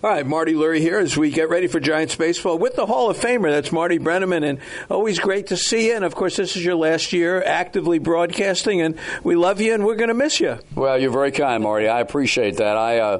All right, Marty Lurie here as we get ready for Giants baseball with the Hall of Famer. That's Marty Brennaman, and always great to see you. And, of course, this is your last year actively broadcasting, and we love you, and we're going to miss you. Well, you're very kind, Marty. I appreciate that.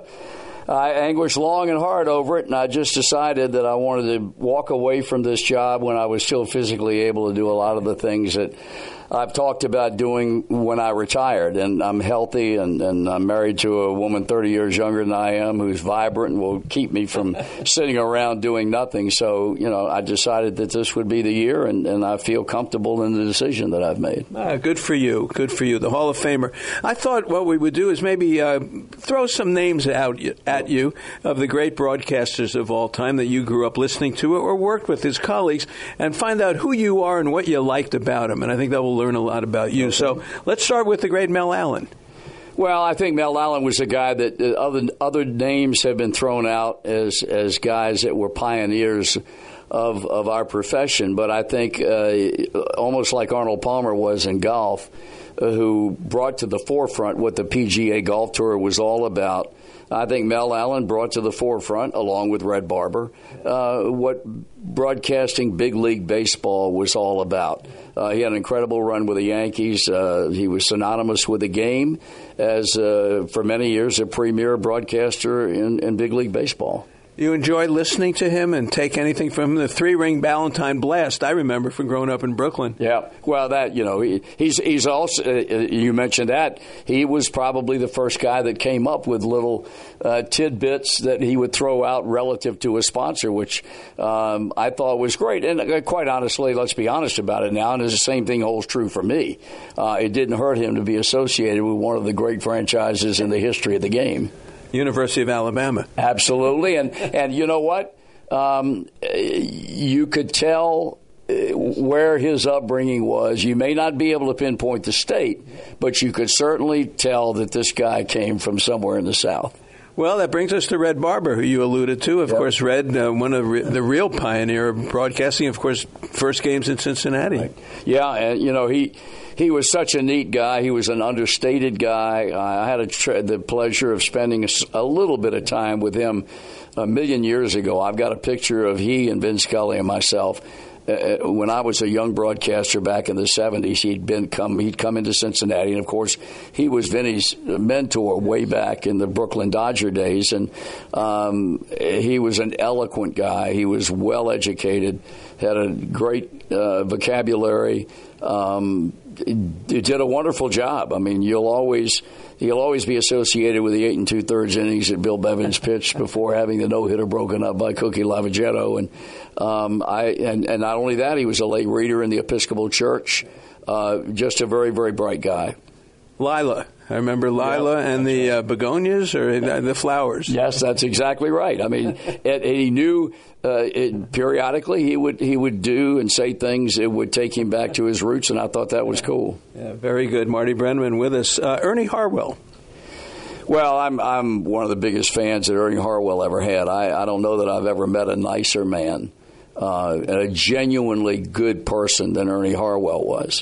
I anguished long and hard over it, and I just decided that I wanted to walk away from this job when I was still physically able to do a lot of the things that I've talked about doing when I retired. And I'm healthy, and I'm married to a woman 30 years younger than I am who's vibrant and will keep me from sitting around doing nothing. So, I decided that this would be the year, and I feel comfortable in the decision that I've made. Good for you. Good for you, the Hall of Famer. I thought what we would do is maybe throw some names out at you of the great broadcasters of all time that you grew up listening to or worked with as colleagues, and find out who you are and what you liked about them. And I think that will learn a lot about you. Okay. So let's start with the great Mel Allen. Well, I think Mel Allen was a guy that other names have been thrown out as guys that were pioneers of our profession. But I think almost like Arnold Palmer was in golf, who brought to the forefront what the PGA Golf Tour was all about. I think Mel Allen brought to the forefront, along with Red Barber, what broadcasting big league baseball was all about. He had an incredible run with the Yankees. He was synonymous with the game as, for many years, a premier broadcaster in big league baseball. You enjoy listening to him and take anything from him? The 3-ring Ballantine Blast, I remember from growing up in Brooklyn. Yeah, well, that, he's also, you mentioned that, he was probably the first guy that came up with little tidbits that he would throw out relative to a sponsor, which I thought was great. And quite honestly, let's be honest about it now, and the same thing holds true for me. It didn't hurt him to be associated with one of the great franchises in the history of the game. University of Alabama. Absolutely. And you know what? You could tell where his upbringing was. You may not be able to pinpoint the state, but you could certainly tell that this guy came from somewhere in the South. Well, that brings us to Red Barber, who you alluded to. Of course, Red, one of the real pioneer of broadcasting, of course, first games in Cincinnati. Right. Yeah, and, he was such a neat guy. He was an understated guy. I had the pleasure of spending a little bit of time with him a million years ago. I've got a picture of he and Vin Scully and myself. When I was a young broadcaster back in the 70s, he'd come into Cincinnati, and of course he was Vinny's mentor way back in the Brooklyn Dodger days, and he was an eloquent guy. He was well educated, had a great vocabulary. He did a wonderful job. I mean, he'll always be associated with the 8 2/3 innings that Bill Bevins pitched before having the no-hitter broken up by Cookie Lavagetto. And and not only that, he was a lay reader in the Episcopal Church. Just a very, very bright guy. Lila. I remember Lila and the begonias or the flowers. Yes, that's exactly right. I mean, he knew periodically he would do and say things that would take him back to his roots, and I thought that was cool. Yeah, very good. Marty Brennaman with us. Ernie Harwell. Well, I'm one of the biggest fans that Ernie Harwell ever had. I don't know that I've ever met a nicer man, and a genuinely good person than Ernie Harwell was.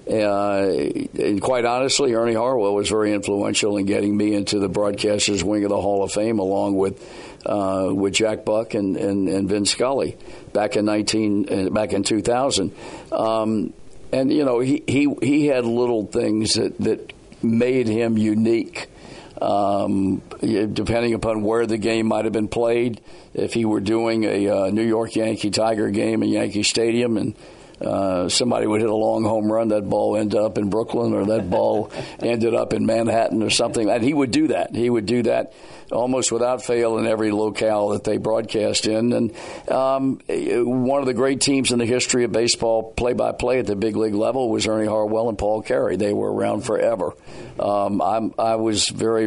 And quite honestly, Ernie Harwell was very influential in getting me into the broadcasters wing of the Hall of Fame, along with Jack Buck and Vin Scully back in 2000. And he had little things that made him unique. Depending upon where the game might have been played, if he were doing a New York Yankee Tiger game in Yankee Stadium and somebody would hit a long home run, that ball ended up in Brooklyn, or that ball ended up in Manhattan or something. And he would do that. He would do that almost without fail in every locale that they broadcast in. And one of the great teams in the history of baseball play-by-play at the big league level was Ernie Harwell and Paul Carey. They were around forever. I was very,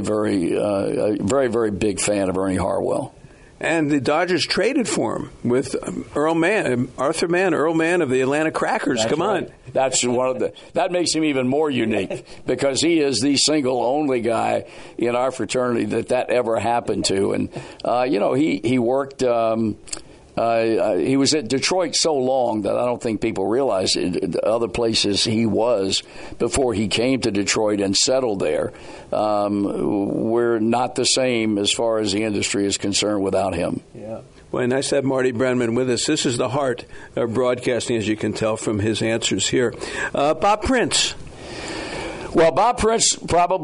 very big fan of Ernie Harwell. And the Dodgers traded for him with Arthur Mann, Earl Mann of the Atlanta Crackers. That's Come on. Right. That's that makes him even more unique because he is the single only guy in our fraternity that ever happened to. And, he worked he was at Detroit so long that I don't think people realize the other places he was before he came to Detroit and settled there. We're not the same as far as the industry is concerned without him. Yeah. Well, nice to have Marty Brennaman with us. This is the heart of broadcasting, as you can tell from his answers here. Bob Prince. Well, Bob Prince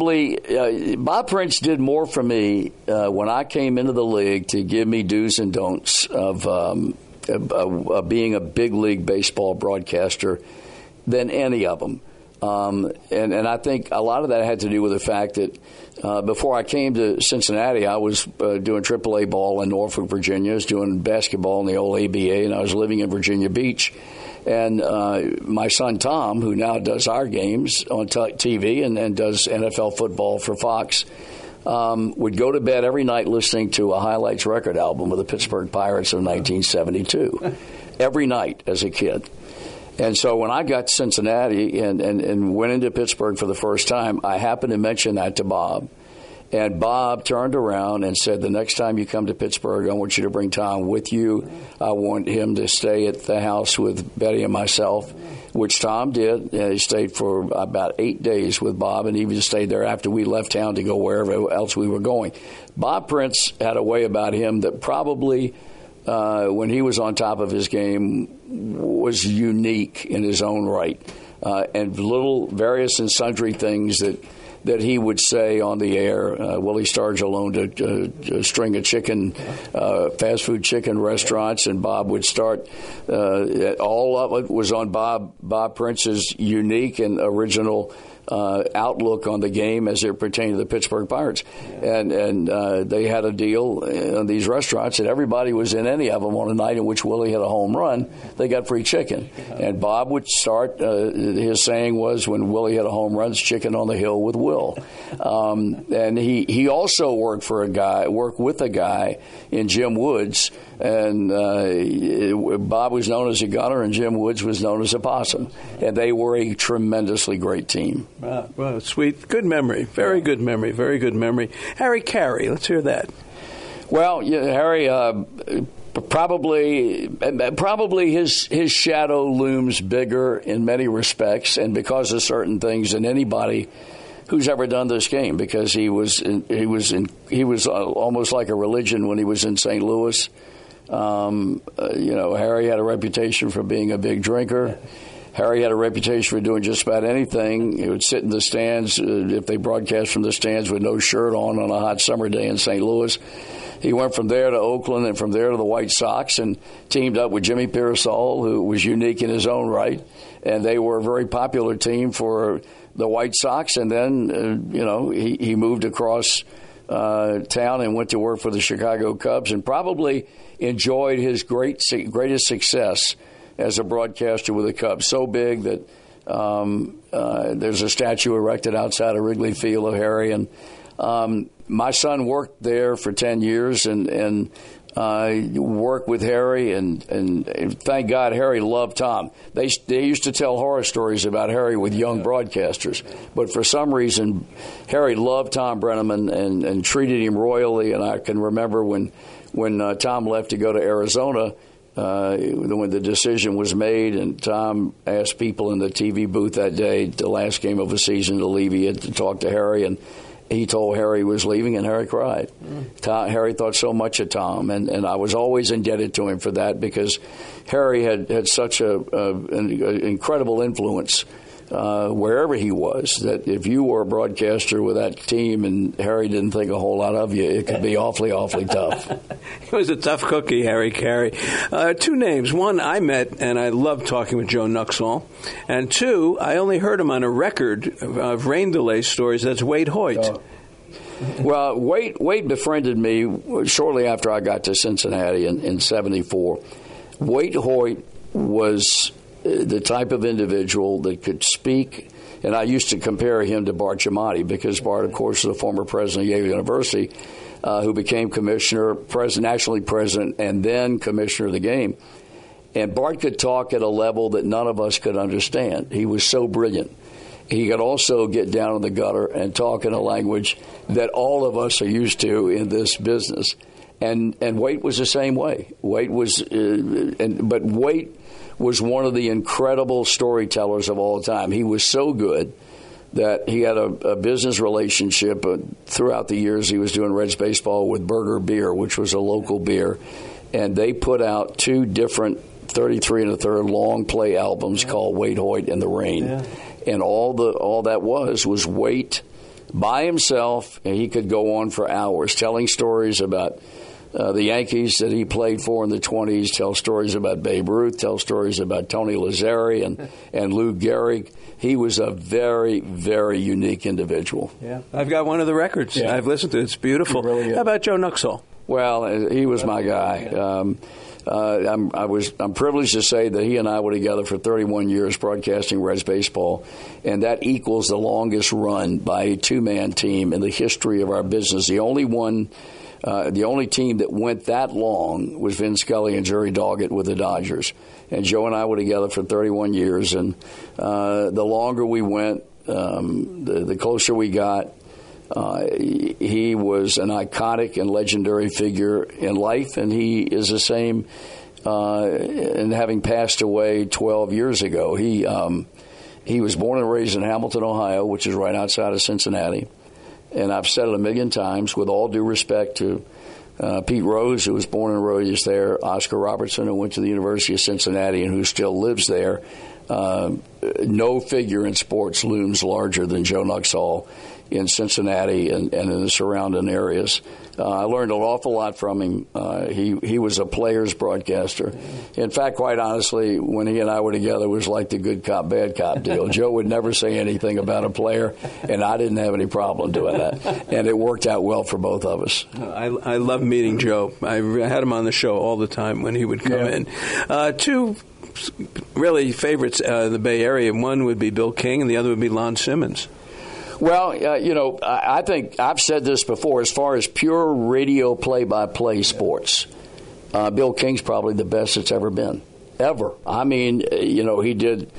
Bob Prince did more for me when I came into the league to give me do's and don'ts of being a big league baseball broadcaster than any of them. And I think a lot of that had to do with the fact that before I came to Cincinnati, I was doing AAA ball in Norfolk, Virginia. I was doing basketball in the old ABA, and I was living in Virginia Beach. And my son Tom, who now does our games on TV and does NFL football for Fox, would go to bed every night listening to a highlights record album of the Pittsburgh Pirates of 1972, every night as a kid. And so when I got to Cincinnati and went into Pittsburgh for the first time, I happened to mention that to Bob. And Bob turned around and said, the next time you come to Pittsburgh, I want you to bring Tom with you. I want him to stay at the house with Betty and myself, which Tom did. He stayed for about 8 days with Bob, and he even stayed there after we left town to go wherever else we were going. Bob Prince had a way about him that probably, when he was on top of his game, was unique in his own right. And little various and sundry things that he would say on the air. Willie Stargell owned a string of fast food chicken restaurants, and Bob would start. All of it was on Bob Prince's unique and original outlook on the game as it pertained to the Pittsburgh Pirates. And they had a deal in these restaurants that everybody was in any of them on a night in which Willie had a home run, they got free chicken. And Bob would start, his saying was, when Willie had a home run, it's chicken on the hill with Will. And he also worked with a guy in Jim Woods, and Bob was known as a gunner and Jim Woods was known as a possum. And they were a tremendously great team. Well, sweet. Good memory. Very good memory. Very good memory. Harry Caray, let's hear that. Well, yeah, Harry, probably his shadow looms bigger in many respects, and because of certain things, than anybody who's ever done this game, because he was almost like a religion when he was in St. Louis. Harry had a reputation for being a big drinker. Harry had a reputation for doing just about anything. He would sit in the stands, if they broadcast from the stands, with no shirt on a hot summer day in St. Louis. He went from there to Oakland and from there to the White Sox and teamed up with Jimmy Piersall, who was unique in his own right. And they were a very popular team for the White Sox. And then, he moved across town and went to work for the Chicago Cubs and probably enjoyed his greatest success as a broadcaster with the Cubs. So big that there's a statue erected outside of Wrigley Field of Harry. And my son worked there for 10 years and worked with Harry. And thank God Harry loved Tom. They used to tell horror stories about Harry with young broadcasters. But for some reason, Harry loved Tom Brennaman and treated him royally. And I can remember when Tom left to go to Arizona, when the decision was made, and Tom asked people in the TV booth that day, the last game of the season, to leave. He had to talk to Harry, and he told Harry he was leaving, and Harry cried. Harry thought so much of Tom, and I was always indebted to him for that, because Harry had such an incredible influence wherever he was, that if you were a broadcaster with that team and Harry didn't think a whole lot of you, it could be awfully, awfully tough. He was a tough cookie, Harry Caray. Two names. One, I met, and I loved talking with Joe Nuxhall. And two, I only heard him on a record of rain delay stories. That's Wade Hoyt. Oh. Well, Wade befriended me shortly after I got to Cincinnati in 74. Wade Hoyt was the type of individual that could speak, and I used to compare him to Bart Giamatti, because Bart, of course, is the former president of Yale University, who became commissioner, nationally president, and then commissioner of the game. And Bart could talk at a level that none of us could understand. He was so brilliant. He could also get down in the gutter and talk in a language that all of us are used to in this business. And Waite was the same way. Waite was, but Waite was one of the incredible storytellers of all time. He was so good that he had a business relationship throughout the years. He was doing Reds baseball with Burger Beer, which was a local beer, and they put out 2 different 33 1/3 long play albums called Waite, Hoyt, and the Rain. Yeah. And all that was Waite by himself, and he could go on for hours telling stories about the Yankees that he played for in the 20s, tell stories about Babe Ruth, tell stories about Tony Lazzeri and Lou Gehrig. He was a very, very unique individual. Yeah, I've got one of the records. Yeah. I've listened to it. It's beautiful. Really How about Joe Nuxhall? Well, he was my guy. I'm privileged to say that he and I were together for 31 years broadcasting Reds baseball, and that equals the longest run by a 2-man team in the history of our business. The only team that went that long was Vin Scully and Jerry Doggett with the Dodgers. And Joe and I were together for 31 years, and the longer we went, the closer we got. He was an iconic and legendary figure in life, and he is the same in having passed away 12 years ago. He was born and raised in Hamilton, Ohio, which is right outside of Cincinnati. And I've said it a million times, with all due respect to Pete Rose, who was born and raised there, Oscar Robertson, who went to the University of Cincinnati and who still lives there. No figure in sports looms larger than Joe Nuxhall in Cincinnati and in the surrounding areas. I learned an awful lot from him. He was a player's broadcaster. In fact, quite honestly, when he and I were together, it was like the good cop, bad cop deal. Joe would never say anything about a player, and I didn't have any problem doing that. And it worked out well for both of us. I love meeting Joe. I had him on the show all the time when he would come in. 2 really favorites in the Bay Area. One would be Bill King, and the other would be Lon Simmons. Well, I think I've said this before. As far as pure radio play-by-play sports, Bill King's probably the best it's ever been, ever. I mean, he did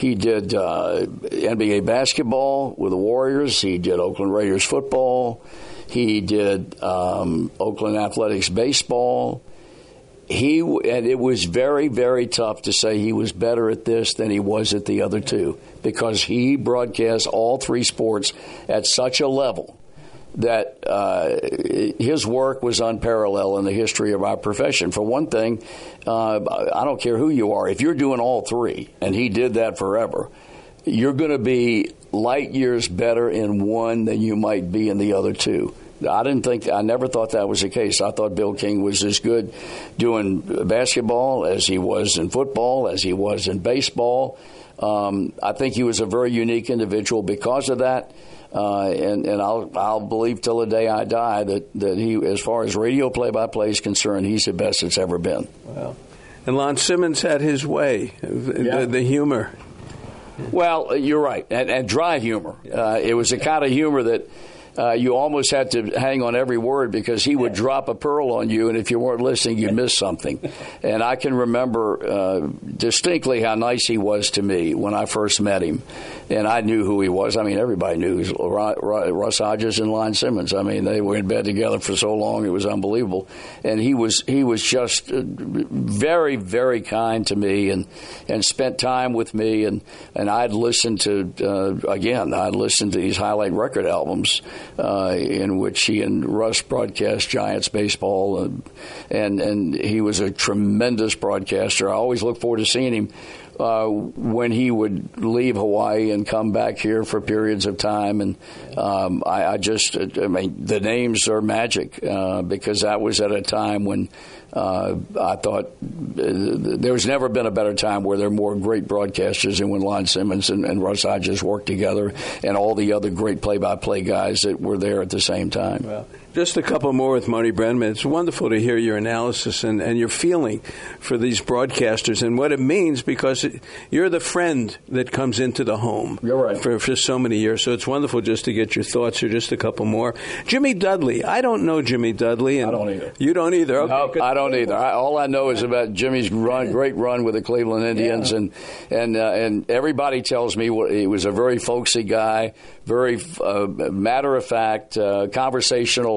NBA basketball with the Warriors. He did Oakland Raiders football. He did Oakland Athletics baseball. And it was very, very tough to say he was better at this than he was at the other 2, because he broadcast all 3 sports at such a level that his work was unparalleled in the history of our profession. For one thing, I don't care who you are, if you're doing all 3, and he did that forever, you're going to be light years better in one than you might be in the other 2. I never thought that was the case. I thought Bill King was as good doing basketball as he was in football, as he was in baseball. I think he was a very unique individual because of that. And I'll believe till the day I die that he, as far as radio play-by-play is concerned, he's the best it's ever been. Wow. And Lon Simmons had his way, the humor. Well, you're right, and dry humor. It was the kind of humor that you almost had to hang on every word, because he would drop a pearl on you, and if you weren't listening, you'd miss something. And I can remember distinctly how nice he was to me when I first met him. And I knew who he was. I mean, everybody knew. He was Russ Hodges and Lon Simmons. I mean, they were in bed together for so long, it was unbelievable. And he was just very, very kind to me, and spent time with me. And I'd listen to these highlight record albums in which he and Russ broadcast Giants baseball, and he was a tremendous broadcaster. I always look forward to seeing him when he would leave Hawaii and come back here for periods of time. And the names are magic, because that was at a time when I thought there's never been a better time where there are more great broadcasters than when Lon Simmons and Russ Hodges worked together, and all the other great play-by-play guys that were there at the same time. Well, just a couple more with Marty Brennaman. It's wonderful to hear your analysis and your feeling for these broadcasters and what it means, because you're the friend that comes into the home. You're right. For so many years. So it's wonderful just to get your thoughts here, just a couple more. Jimmy Dudley. I don't know Jimmy Dudley. I don't either. You don't either? Okay. No, I don't either. All I know is about Jimmy's great run with the Cleveland Indians, and everybody tells me he was a very folksy guy, very matter-of-fact, conversational,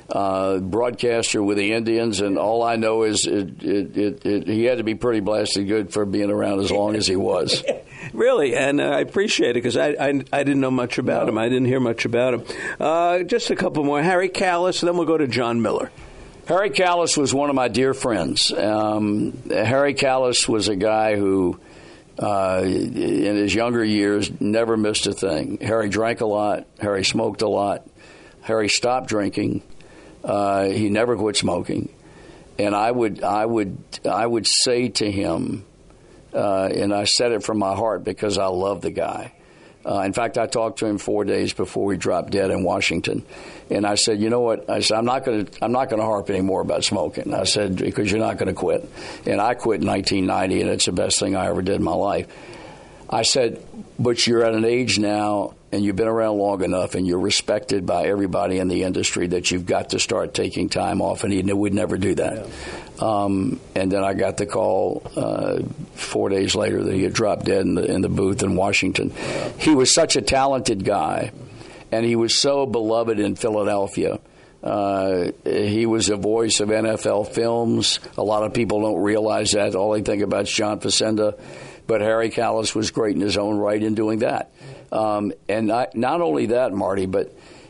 broadcaster with the Indians, and all I know is he had to be pretty blasted good for being around as long as he was. Really, and I appreciate it because I didn't know much about him. I didn't hear much about him. Just a couple more. Harry Kalas, then we'll go to John Miller. Harry Kalas was one of my dear friends. Harry Kalas was a guy who, in his younger years, never missed a thing. Harry drank a lot. Harry smoked a lot. Harry stopped drinking. He never quit smoking. And I would say to him, and I said it from my heart because I love the guy. In fact, I talked to him 4 days before he dropped dead in Washington, and I said, "You know what?" I said, "I'm not going to harp anymore about smoking." I said, "Because you're not going to quit." And I quit in 1990, and it's the best thing I ever did in my life. I said, "But you're at an age now, and you've been around long enough, and you're respected by everybody in the industry that you've got to start taking time off." And he would never do that. Yeah. And then I got the call 4 days later that he had dropped dead in the booth in Washington. Yeah. He was such a talented guy, and he was so beloved in Philadelphia. He was a voice of NFL films. A lot of people don't realize that. All they think about is John Facenda. But Harry Kalas was great in his own right in doing that. And not only that, Marty, but,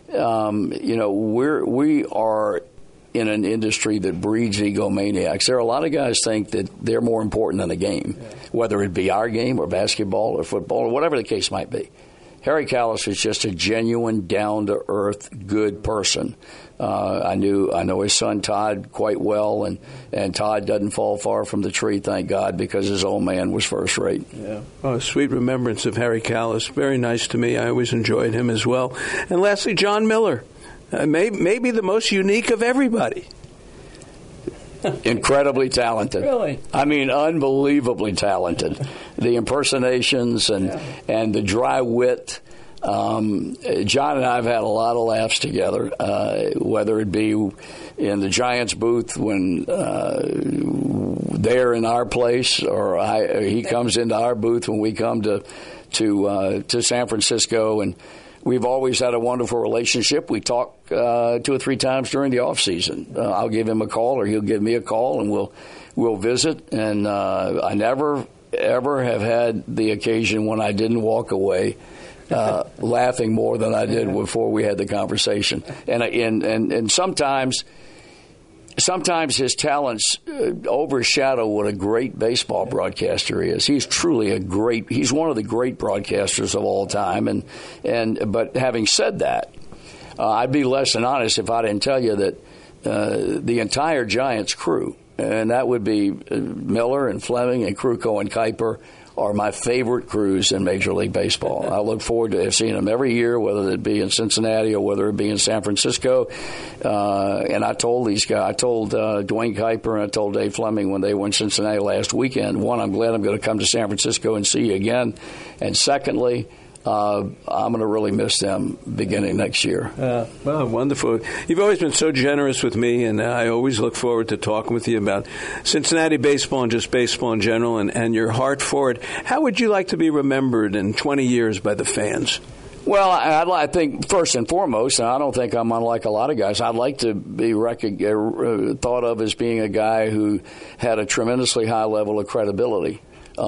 we are in an industry that breeds egomaniacs. There are a lot of guys think that they're more important than the game, whether it be our game or basketball or football or whatever the case might be. Harry Kalas was just a genuine, down-to-earth, good person. I know his son Todd quite well, and Todd doesn't fall far from the tree, thank God, because his old man was first rate. Yeah. Oh, sweet remembrance of Harry Kalas. Very nice to me. I always enjoyed him as well. And lastly, John Miller, maybe the most unique of everybody. Incredibly talented. Really? I mean, unbelievably talented. The impersonations and the dry wit. John and I have had a lot of laughs together, whether it be in the Giants booth when they're in our place, or he comes into our booth when we come to San Francisco, and we've always had a wonderful relationship. We talk 2 or 3 times during the off season. I'll give him a call, or he'll give me a call, and we'll visit. And I never ever have had the occasion when I didn't walk away laughing more than I did before we had the conversation. And sometimes his talents overshadow what a great baseball broadcaster is. He's truly he's one of the great broadcasters of all time. But having said that, I'd be less than honest if I didn't tell you that the entire Giants crew, and that would be Miller and Fleming and Krukow and Kuiper, are my favorite crews in Major League Baseball. I look forward to seeing them every year, whether it be in Cincinnati or whether it be in San Francisco. And I told these guys, I told Dwayne Kuiper and I told Dave Fleming when they were in Cincinnati last weekend, one, I'm glad I'm going to come to San Francisco and see you again. And secondly, I'm going to really miss them beginning next year. Well, wonderful. You've always been so generous with me, and I always look forward to talking with you about Cincinnati baseball and just baseball in general and your heart for it. How would you like to be remembered in 20 years by the fans? Well, I think first and foremost, and I don't think I'm unlike a lot of guys, I'd like to be thought of as being a guy who had a tremendously high level of credibility.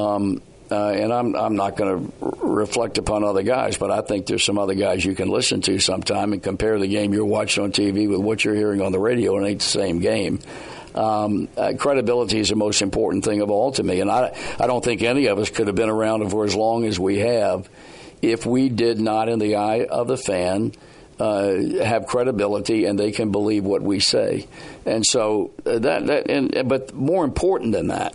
And I'm not going to reflect upon other guys, but I think there's some other guys you can listen to sometime and compare the game you're watching on TV with what you're hearing on the radio, and it ain't the same game. Credibility is the most important thing of all to me, and I don't think any of us could have been around for as long as we have if we did not, in the eye of the fan, have credibility and they can believe what we say. And so but more important than that,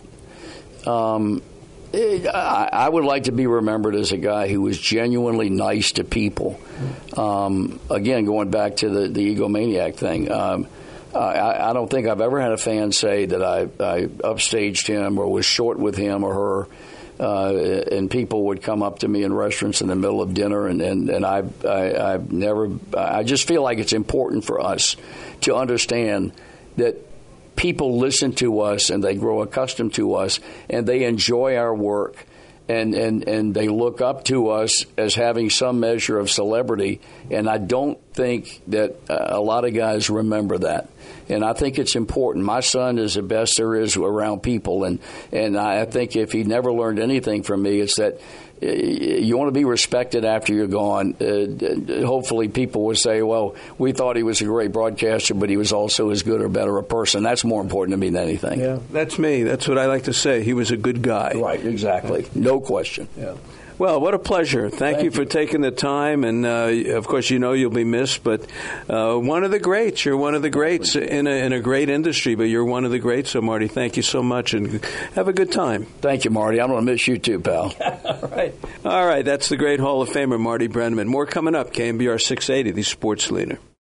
I would like to be remembered as a guy who was genuinely nice to people. Again, going back to the egomaniac thing, I don't think I've ever had a fan say that I upstaged him or was short with him or her. And people would come up to me in restaurants in the middle of dinner, and I've never. I just feel like it's important for us to understand that people listen to us and they grow accustomed to us and they enjoy our work, and they look up to us as having some measure of celebrity, and I don't think that a lot of guys remember that. And I think it's important. My son is the best there is around people, and I think if he never learned anything from me, it's that you want to be respected after you're gone. Hopefully people will say, well, we thought he was a great broadcaster, but he was also as good or better a person. That's more important to me than anything. Yeah, that's me. That's what I like to say. He was a good guy. Right, exactly. No question. Yeah. Well, what a pleasure. Thank you for taking the time. And, of course, you'll be missed. But one of the greats. You're one of the greats in a great industry, but you're one of the greats. So, Marty, thank you so much, and have a good time. Thank you, Marty. I'm going to miss you too, pal. All right. That's the great Hall of Famer, Marty Brennaman. More coming up. KMBR 680, the Sports Leader.